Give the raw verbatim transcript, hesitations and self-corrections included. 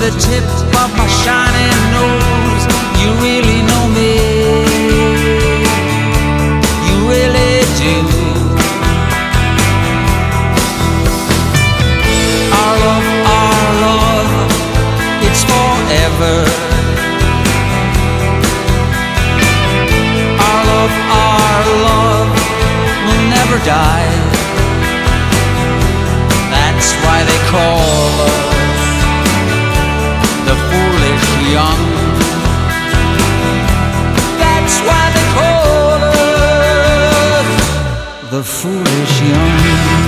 the tip of my shining nose. You really know me, you really do. Our love, our love, it's forever. Our love, our love will never die. That's why they call us the foolish young. That's why they call us the foolish young.